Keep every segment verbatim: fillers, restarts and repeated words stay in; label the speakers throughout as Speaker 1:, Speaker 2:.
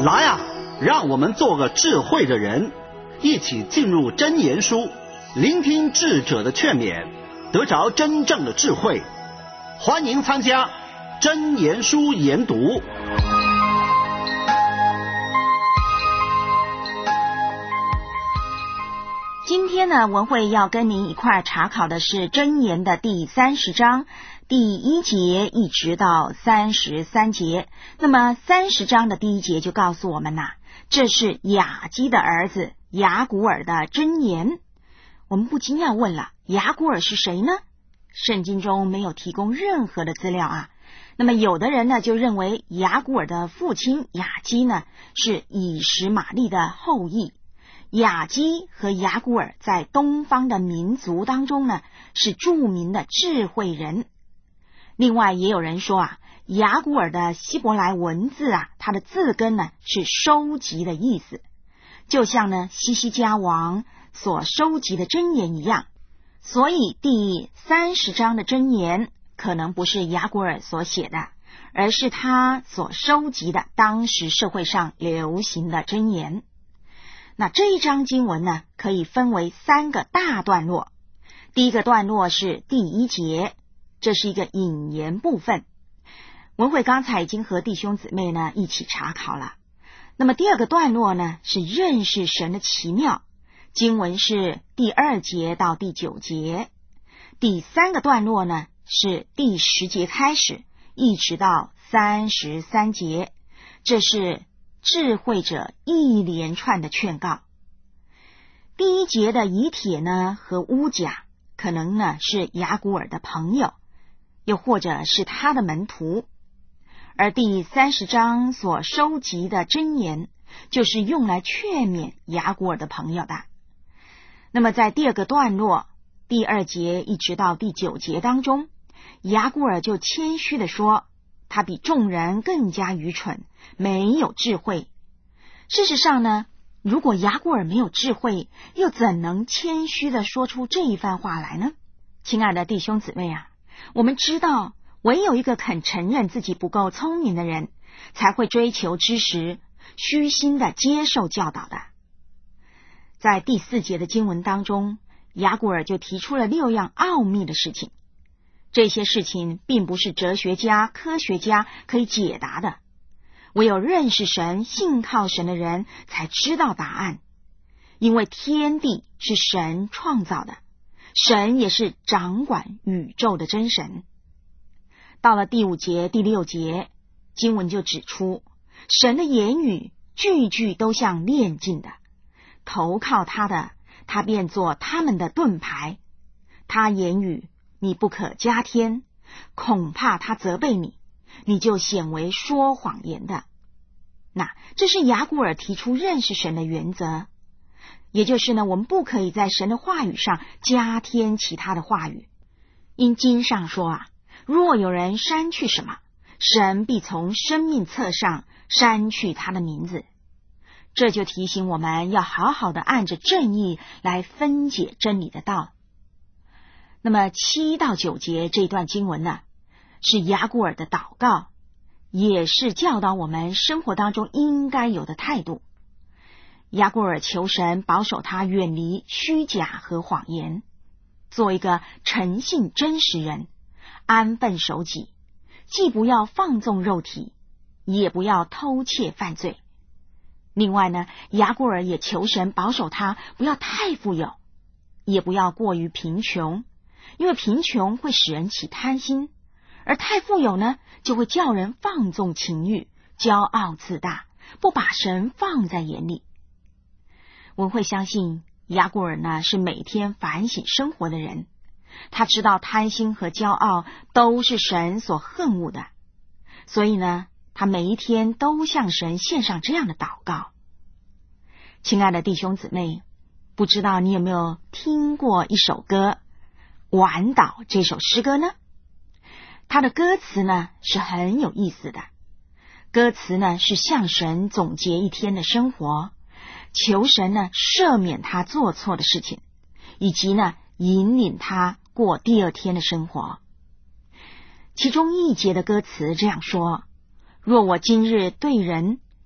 Speaker 1: 来啊，让我们做个智慧的人，一起进入真言书，聆听智者的劝勉，得着真正的智慧。欢迎参加真言书研读。
Speaker 2: 今天呢，文慧要跟您一块查考的是箴言的第三十章第一节一直到三十三节。那么三十章的第一节就告诉我们呐、啊，这是雅基的儿子雅古尔的箴言。我们不禁要问了，雅古尔是谁呢？圣经中没有提供任何的资料啊。那么有的人呢就认为雅古尔的父亲雅基呢是以实玛利的后裔。雅基和雅古尔在东方的民族当中呢是著名的智慧人。另外也有人说啊，雅古尔的希伯来文字啊，它的字根呢是收集的意思，就像呢西西家王所收集的箴言一样。所以第三十章的箴言可能不是雅古尔所写的，而是他所收集的当时社会上流行的箴言。那这一章经文呢，可以分为三个大段落。第一个段落是第一节，这是一个引言部分。文慧刚才已经和弟兄姊妹呢一起查考了。那么第二个段落呢，是认识神的奇妙，经文是第二节到第九节。第三个段落呢，是第十节开始，一直到三十三节，这是智慧者一连串的劝告。第一节的以帖呢和乌甲，可能呢是雅古尔的朋友，又或者是他的门徒。而第三十章所收集的箴言，就是用来劝勉雅古尔的朋友的。那么在第二个段落，第二节一直到第九节当中，雅古尔就谦虚地说，他比众人更加愚蠢，没有智慧。事实上呢，如果雅古尔没有智慧，又怎能谦虚地说出这一番话来呢？亲爱的弟兄姊妹啊，我们知道唯有一个肯承认自己不够聪明的人，才会追求知识，虚心地接受教导的。在第四节的经文当中，雅古尔就提出了六样奥秘的事情。这些事情并不是哲学家、科学家可以解答的，唯有认识神、信靠神的人才知道答案。因为天地是神创造的，神也是掌管宇宙的真神。到了第五节、第六节，经文就指出，神的言语句句都像炼净的，投靠他的，他便做他们的盾牌。他言语你不可加添，恐怕他责备你，你就显为说谎言的。那这是雅古尔提出认识神的原则，也就是呢，我们不可以在神的话语上加添其他的话语。因经上说啊，若有人删去什么，神必从生命册上删去他的名字。这就提醒我们要好好的按着正义来分解真理的道。那么七到九节这段经文呢，是雅古尔的祷告，也是教导我们生活当中应该有的态度。雅古尔求神保守他远离虚假和谎言，做一个诚信真实人，安分守己，既不要放纵肉体，也不要偷窃犯罪。另外呢，雅古尔也求神保守他不要太富有，也不要过于贫穷，因为贫穷会使人起贪心，而太富有呢，就会叫人放纵情欲，骄傲自大，不把神放在眼里。文慧相信雅古尔呢是每天反省生活的人，他知道贪心和骄傲都是神所恨恶的，所以呢，他每一天都向神献上这样的祷告。亲爱的弟兄姊妹，不知道你有没有听过一首歌《晚岛》这首诗歌呢？它的歌词呢是很有意思的，歌词呢是向神总结一天的生活，求神呢赦免他做错的事情，以及呢引领他过第二天的生活。其中一节的歌词这样说：若我今日对人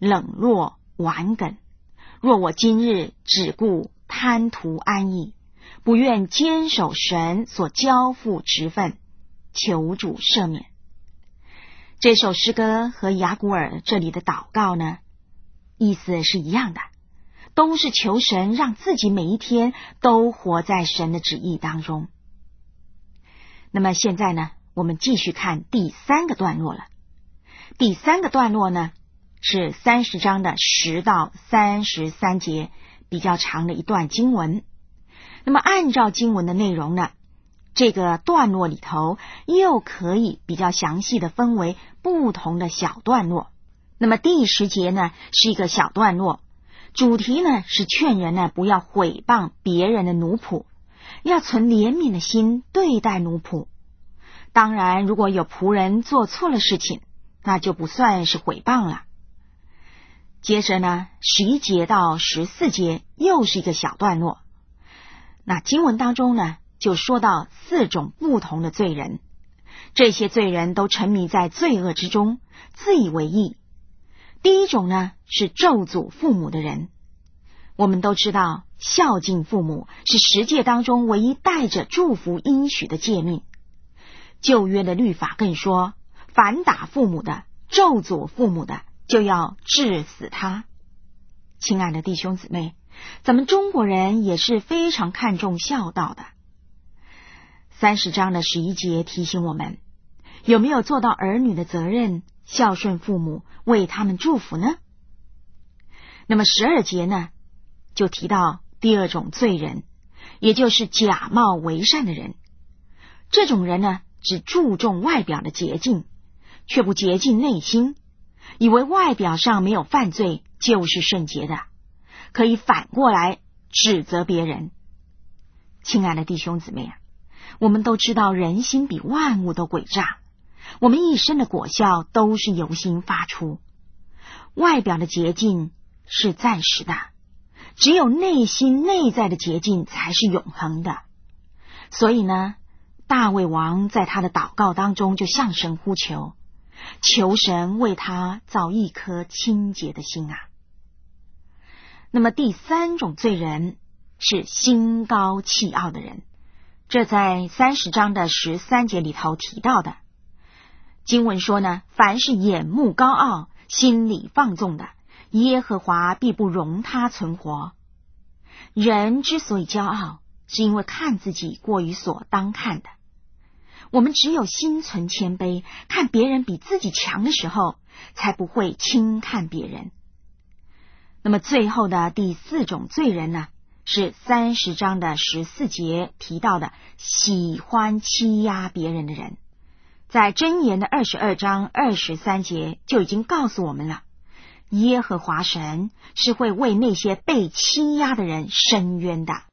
Speaker 2: 冷落顽梗。若我今日只顾贪图安逸，不愿坚守神所交付职分，求主赦免。这首诗歌和雅古尔这里的祷告呢，意思是一样的，都是求神让自己每一天都活在神的旨意当中。那么现在呢，我们继续看第三个段落了。第三个段落呢，是三十章的十到三十三节，比较长的一段经文。那么按照经文的内容呢，这个段落里头又可以比较详细的分为不同的小段落。那么第十节呢，是一个小段落，主题呢是劝人呢不要毁谤别人的奴仆，要存怜悯的心对待奴仆。当然，如果有仆人做错了事情，那就不算是毁谤了。接着呢，十一节到十四节又是一个小段落。那经文当中呢，就说到四种不同的罪人，这些罪人都沉迷在罪恶之中，自以为义。第一种呢，是咒诅父母的人。我们都知道，孝敬父母是十诫当中唯一带着祝福应许的诫命。旧约的律法更说，凡打父母的、咒诅父母的，就要治死他。亲爱的弟兄姊妹，咱们中国人也是非常看重孝道的。三十章的十一节提醒我们，有没有做到儿女的责任，孝顺父母，为他们祝福呢？那么十二节呢，就提到第二种罪人，也就是假冒为善的人。这种人呢，只注重外表的洁净，却不洁净内心，以为外表上没有犯罪就是圣洁的，可以反过来指责别人。亲爱的弟兄姊妹啊，我们都知道人心比万物都诡诈，我们一生的果效都是由心发出。外表的洁净是暂时的，只有内心内在的洁净才是永恒的。所以呢，大卫王在他的祷告当中就向神呼求，求神为他造一颗清洁的心啊。那么第三种罪人是心高气傲的人，这在三十章的十三节里头提到的。经文说呢，凡是眼目高傲、心里放纵的，耶和华必不容他存活。人之所以骄傲，是因为看自己过于所当看的。我们只有心存谦卑，看别人比自己强的时候，才不会轻看别人。那么最后的第四种罪人呢，是三十章的十四节提到的喜欢欺压别人的人。在箴言的二十二章二十三节就已经告诉我们了，耶和华神是会为那些被欺压的人伸冤的。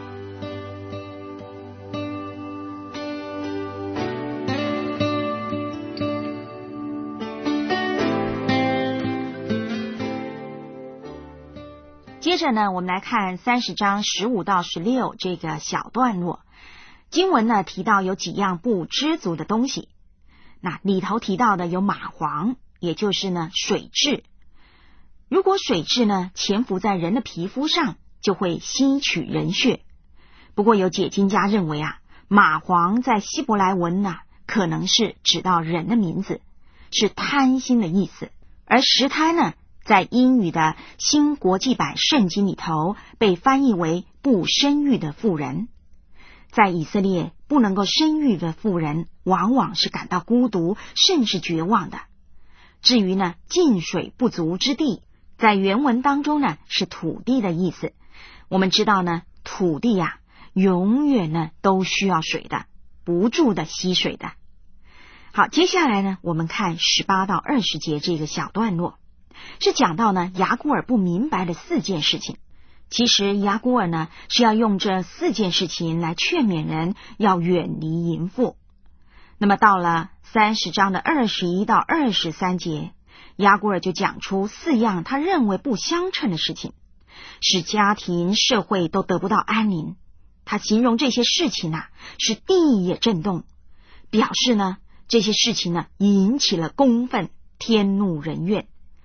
Speaker 2: 接着呢，我们来看三十章十五到十六这个小段落。经文呢提到有几样不知足的东西，那里头提到的有蚂蟥，也就是呢水蛭。如果水蛭呢潜伏在人的皮肤上，就会吸取人血。不过有解经家认为啊，蚂蟥在希伯来文呢可能是指到人的名字，是贪心的意思。而石贪呢，在英语的新国际版圣经里头被翻译为不生育的妇人。在以色列，不能够生育的妇人往往是感到孤独甚至绝望的。至于呢进水不足之地，在原文当中呢是土地的意思。我们知道呢，土地啊永远呢都需要水的，不住的吸水的。好，接下来呢我们看十八到二十节这个小段落，是讲到呢雅古尔不明白的四件事情。其实雅古尔呢是要用这四件事情来劝勉人要远离淫妇。那么到了三十章的二十一到二十三节，雅古尔就讲出四样他认为不相称的事情，使家庭社会都得不到安宁。他形容这些事情啊，使地也震动，表示呢这些事情呢引起了公愤，天怒人怨。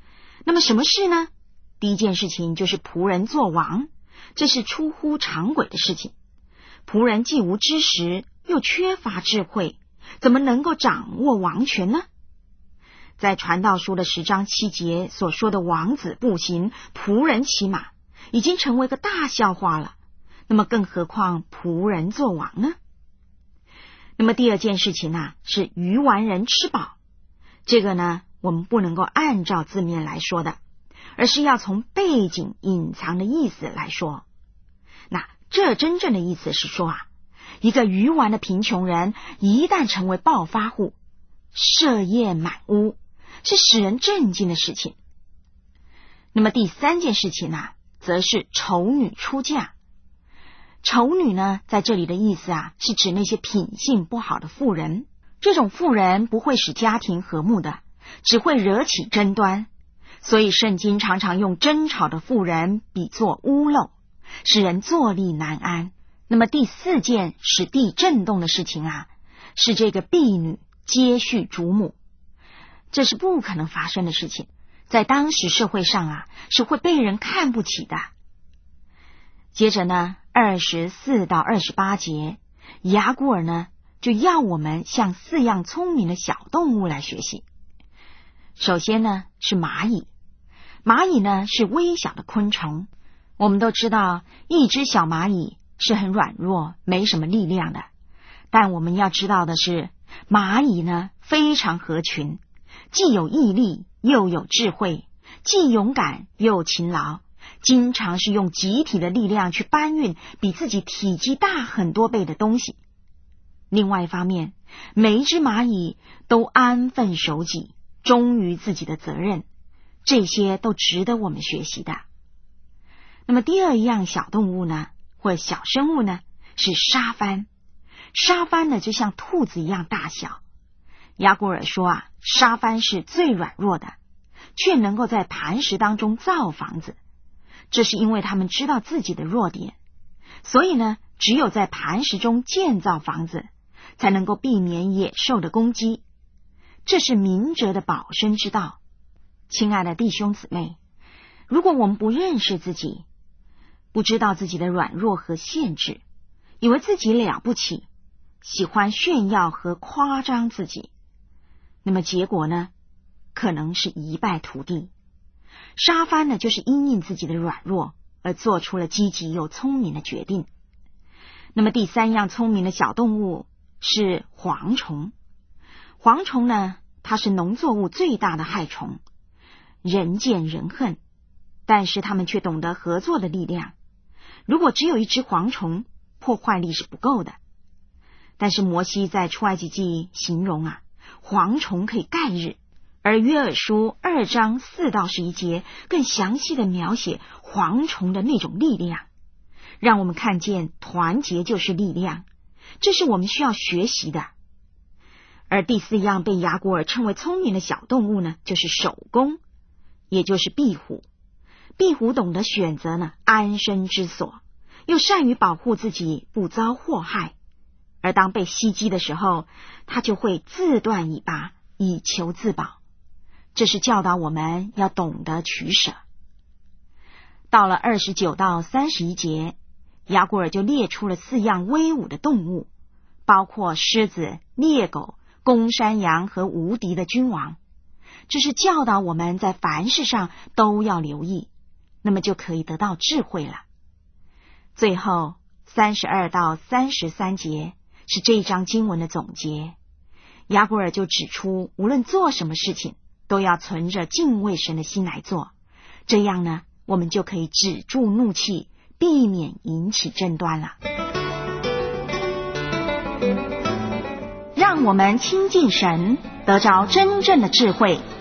Speaker 2: 那么什么事呢？第一件事情就是仆人做王，这是出乎常轨的事情。仆人既无知识，又缺乏智慧，怎么能够掌握王权呢？在传道书的十章七节所说的王子步行，仆人骑马，已经成为个大笑话了。那么更何况仆人做王呢？那么第二件事情啊，是愚顽人吃饱。这个呢，我们不能够按照字面来说的，而是要从背景隐藏的意思来说。那这真正的意思是说啊，一个愚顽的贫穷人一旦成为暴发户，设业满屋，是使人震惊的事情。那么第三件事情呢，则是丑女出嫁。丑女呢，在这里的意思啊，是指那些品性不好的妇人。这种妇人不会使家庭和睦的，只会惹起争端。所以圣经常常用争吵的妇人比作屋漏，使人坐立难安。那么第四件使地震动的事情啊，是这个婢女接续主母。这是不可能发生的事情，在当时社会上啊，是会被人看不起的。接着呢，二十四到二十八节，雅古尔呢就要我们向四样聪明的小动物来学习。首先呢是蚂蚁，蚂蚁呢是微小的昆虫。我们都知道，一只小蚂蚁是很软弱，没什么力量的。但我们要知道的是，蚂蚁呢非常合群，既有毅力，又有智慧，既勇敢又勤劳，经常是用集体的力量去搬运比自己体积大很多倍的东西。另外一方面，每一只蚂蚁都安分守己，忠于自己的责任，这些都值得我们学习的。那么第二样小动物呢，或者小生物呢，是沙番。沙番呢就像兔子一样大小。雅古尔说啊，沙番是最软弱的，却能够在磐石当中造房子。这是因为他们知道自己的弱点，所以呢，只有在磐石中建造房子，才能够避免野兽的攻击。这是明哲的保身之道。亲爱的弟兄姊妹，如果我们不认识自己，不知道自己的软弱和限制，以为自己了不起，喜欢炫耀和夸张自己，那么结果呢，可能是一败涂地。沙番呢，就是因应自己的软弱而做出了积极又聪明的决定。那么第三样聪明的小动物是蝗虫。蝗虫呢，它是农作物最大的害虫，人见人恨，但是他们却懂得合作的力量。如果只有一只蝗虫，破坏力是不够的。但是摩西在出埃及记形容啊，蝗虫可以盖日，而约珥书二章四到十一节更详细的描写蝗虫的那种力量，让我们看见团结就是力量，这是我们需要学习的。而第四样被雅古尔称为聪明的小动物呢，就是守宫，也就是壁虎。壁虎懂得选择呢安身之所，又善于保护自己不遭祸害，而当被袭击的时候，它就会自断尾巴以求自保。这是教导我们要懂得取舍。到了二十九到三十一节，雅古尔就列出了四样威武的动物，包括狮子、猎狗、公山羊和无敌的君王。这是教导我们在凡事上都要留意，那么就可以得到智慧了。最后三十二到三十三节是这一章经文的总结。雅古尔就指出，无论做什么事情，都要存着敬畏神的心来做，这样呢，我们就可以止住怒气，避免引起争端了。让我们亲近神，得着真正的智慧，